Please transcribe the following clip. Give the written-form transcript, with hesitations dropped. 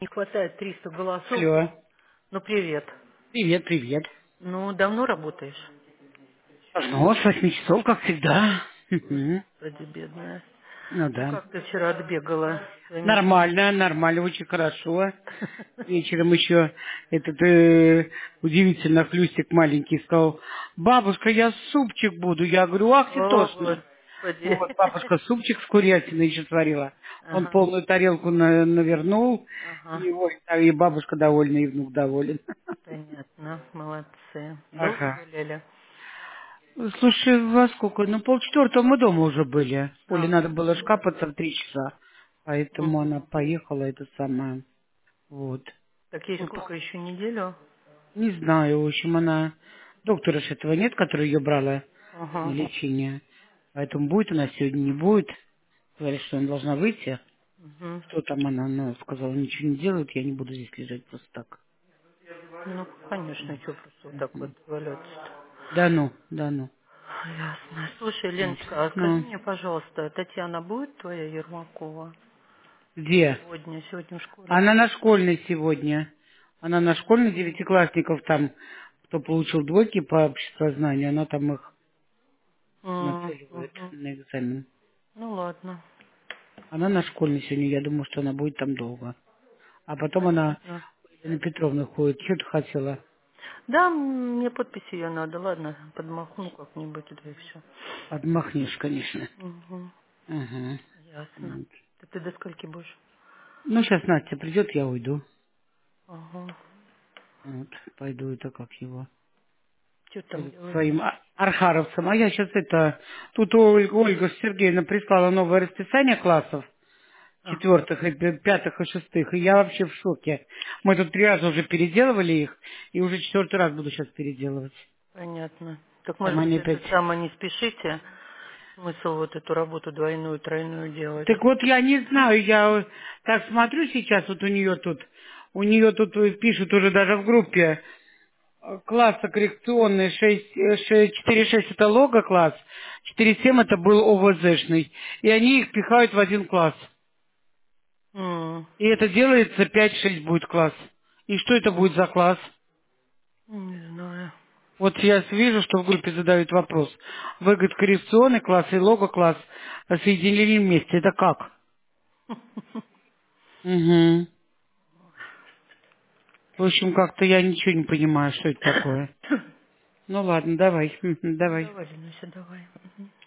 Не хватает 300 голосов. Алло. Ну, привет. Привет, привет. Ну, давно работаешь? Ну, с 8 часов, как всегда. Мгм. Господи, бедная. Ну Ну, да. как ты вчера отбегала своими Нормально, делишками? нормально, очень хорошо. Вечером еще этот удивительно Хлюстик маленький сказал: бабушка, я супчик буду. Я говорю: ах ты О, тошно. Господи. Вот, бабушка супчик с курятиной еще сварила. Он Ага, полную тарелку навернул, ага. и, ой, и бабушка довольна, и внук доволен. Понятно, молодцы. Долго Ага. гуляли? Слушай, во сколько? Ну, полчетвертого мы дома уже были. Оле А, надо было шкапаться в 3 часа. Поэтому она угу. поехала, это самое. Вот. Так ей Ну, сколько еще, неделю? не знаю, в общем, она... Доктора ж этого нет, который ее брала на Ага. лечение. Поэтому будет она сегодня, не будет. Говорит, что она должна выйти. Угу. Что там она сказала, ничего не делает, я не буду здесь лежать просто так. Ну, конечно, что просто вот так вот валяться. Да ну, да ну. Ясно. Слушай, Вот. Леночка, а скажи Ну, мне, пожалуйста, Татьяна будет твоя Ермакова? где? Сегодня в школе. Она на школьной сегодня. Она на школьной девятиклассников там, кто получил двойки по обществознанию, она там их нацеливает Мгм. на экзамен. Ну ладно, Она на школьной сегодня, я думаю, что она будет там долго. А потом она понятно. на Петровна ходит. Что ты хотела? Да, мне подпись ее надо, ладно, подмахну как-нибудь, да и все. Отмахнешь, конечно. Угу. Ага. Ясно. Вот. Ты до скольки будешь? Ну, сейчас Настя придет, я уйду. Ага. Вот, пойду это как его. Что там Пойду к делаешь? своим архаровцам. А я сейчас это... Тут Ольга Сергеевна прислала новое расписание классов. Ага, Четвертых, и пятых и шестых. И я вообще в шоке. Мы тут 3 раза уже переделывали их, и уже 4-й раз буду сейчас переделывать. понятно. Так Там может быть они это опять... самое не спешите? Смысл вот эту работу двойную, тройную делать? Так вот, я не знаю, я так смотрю сейчас, вот у нее тут пишут уже даже в группе, класса коррекционный 4,6 это лого-класс, 4,7 это был ОВЗшный. И они их пихают в один класс. М, И это делается 5-6 будет класс. И что это будет за класс? Не знаю. Вот я вижу, что в группе задают вопрос. Вы, говорит, коррекционный класс и лого-класс соединили вместе. Это как? Угу. В общем, как-то я ничего не понимаю, что это такое. Ну ладно, давай. Мгм, Ну давай. давай, Ленуся, давай. Мгм.